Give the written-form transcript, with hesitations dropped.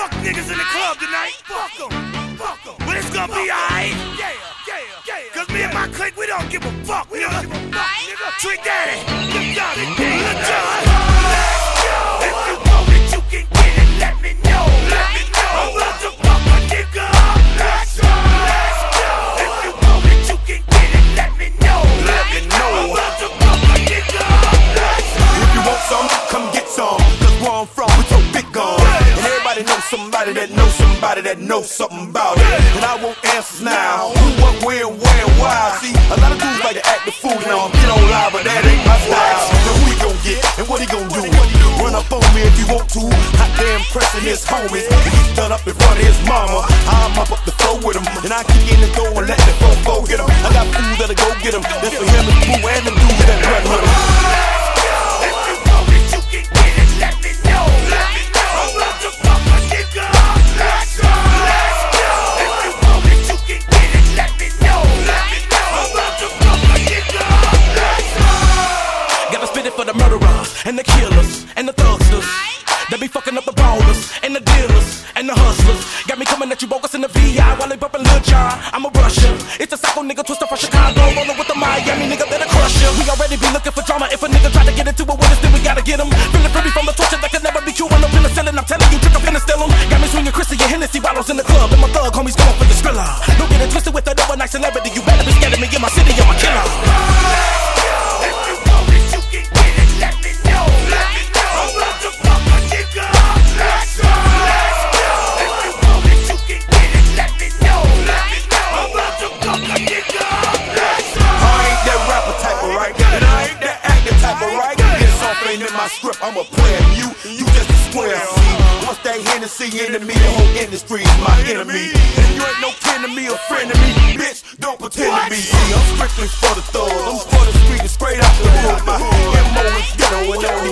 fuck niggas in the club tonight. Fuck them. But it's gonna be alright. Cause me and my clique, we don't give a fuck, nigga. Trick Daddy, Lil Jon, Lil Jon. If you want it, you can get it. Let me know. I'm about to fuck a nigga up. Let's go. If you want it, you can get it. Let me know. I'm about to fuck a nigga up. Let's go. If you want some, come get some. Cause where I'm from, we throw big guns. And everybody knows somebody that knows somebody that knows something about it. And I want answers now. Who, what, where, and why. See, a lot of dudes like to act the fool now. Get on live, but that ain't my style. Now who he gon' get and what he gon' do? Run up on me if you want to. Hot damn pressing his homies. He's done up in front of his mama. I'm up the floor with him. And I kick in the door and let the fofo get him. I got fools that'll go get him. That's for him and Pooh and the dudes that run with him. If you want it, you can get it. Let me know. I'm about to fuck a nigga up. Let's go. If you want it, you can get it. Let me know. I'm about to fuck a nigga up. Let's go. Gotta spit it for the murderers and the killers and the thugsters. They be fucking up the ballers and the dealers and the hustlers. Got me coming at you bogus in the VI while they bumpin' Lil Jon. I'm a Russian. It's a psycho nigga twister from Chicago, rollin' with the Miami nigga that'll crush ya. We already be looking for drama. If a nigga try to get into it with us, then we gotta get him. Feelin' free from the torture that can never be true. When I'm penicillin, I'm telling you, trick, I'm finna steal him. Got me swinging Chrissy and Hennessy bottles in the club, and my thug homies going for the Skrilla. Don't get it twisted with that overnight celebrity. You better be scared of me in my city, I'm a killer. If you want it, you can get it. Let me know. I'm about to fuck a nigga up. Let's go. If you want it, you can get it. Let me know. I'm about to fuck a nigga up. Let's go. I ain't that rapper type of right, and I ain't that actor type of right. This off ain't in my script, I'm a player. You just a square. See, once that Hennessy into me, the whole industry is my enemy. And you ain't no kin to me or friend to me, bitch. Don't pretend to be. See, I'm strictly for the thugs. I'm for the street and straight out the hood. My MO is ghetto and